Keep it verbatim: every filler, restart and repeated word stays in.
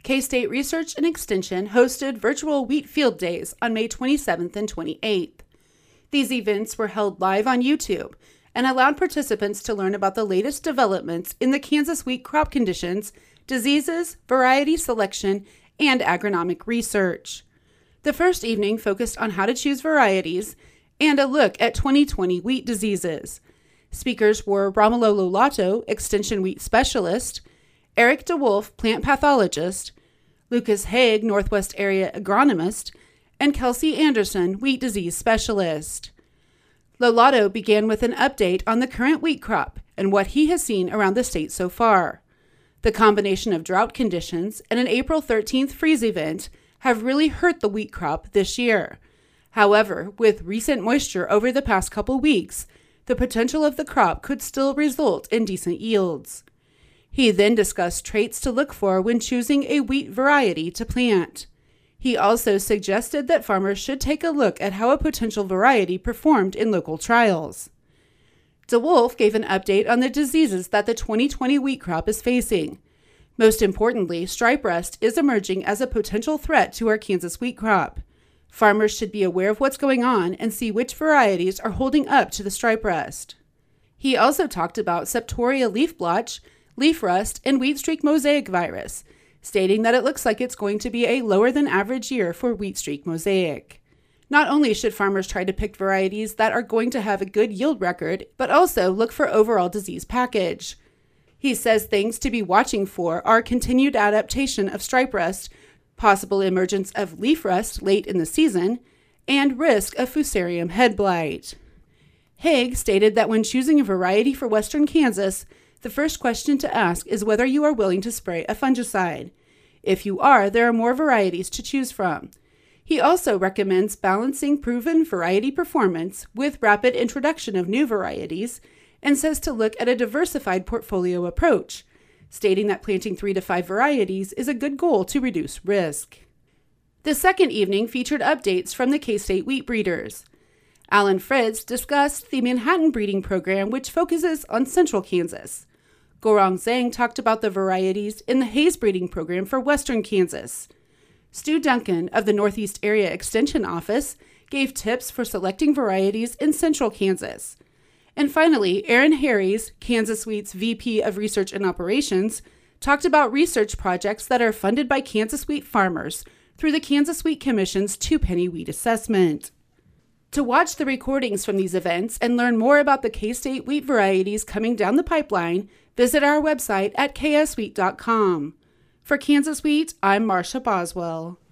K-State Research and Extension hosted virtual wheat field days on May twenty-seventh and twenty-eighth. These events were held live on YouTube and allowed participants to learn about the latest developments in the Kansas wheat crop conditions, diseases, variety selection, and agronomic research. The first evening focused on how to choose varieties and a look at twenty twenty wheat diseases. Speakers were Romulo Lolato, Extension Wheat Specialist, Eric DeWolf, Plant Pathologist, Lucas Haig, Northwest Area Agronomist, and Kelsey Anderson, Wheat Disease Specialist. Lolato began with an update on the current wheat crop and what he has seen around the state so far. The combination of drought conditions and an April thirteenth freeze event have really hurt the wheat crop this year. However, with recent moisture over the past couple weeks, the potential of the crop could still result in decent yields. He then discussed traits to look for when choosing a wheat variety to plant. He also suggested that farmers should take a look at how a potential variety performed in local trials. DeWolf gave an update on the diseases that the twenty twenty wheat crop is facing. Most importantly, stripe rust is emerging as a potential threat to our Kansas wheat crop. Farmers should be aware of what's going on and see which varieties are holding up to the stripe rust. He also talked about Septoria leaf blotch, leaf rust, and wheat streak mosaic virus, stating that it looks like it's going to be a lower than average year for wheat streak mosaic. Not only should farmers try to pick varieties that are going to have a good yield record, but also look for overall disease package. He says things to be watching for are continued adaptation of stripe rust, possible emergence of leaf rust late in the season, and risk of fusarium head blight. Haig stated that when choosing a variety for western Kansas, the first question to ask is whether you are willing to spray a fungicide. If you are, there are more varieties to choose from. He also recommends balancing proven variety performance with rapid introduction of new varieties and says to look at a diversified portfolio approach, stating that planting three to five varieties is a good goal to reduce risk. The second evening featured updates from the K-State wheat breeders. Alan Fritz discussed the Manhattan breeding program, which focuses on central Kansas. Gorong Zhang talked about the varieties in the Hayes breeding program for western Kansas. Stu Duncan of the Northeast Area Extension Office gave tips for selecting varieties in central Kansas. And finally, Aaron Harries, Kansas Wheat's V P of Research and Operations, talked about research projects that are funded by Kansas wheat farmers through the Kansas Wheat Commission's two-penny wheat assessment. To watch the recordings from these events and learn more about the K-State wheat varieties coming down the pipeline, visit our website at k s wheat dot com. For Kansas Wheat, I'm Marcia Boswell.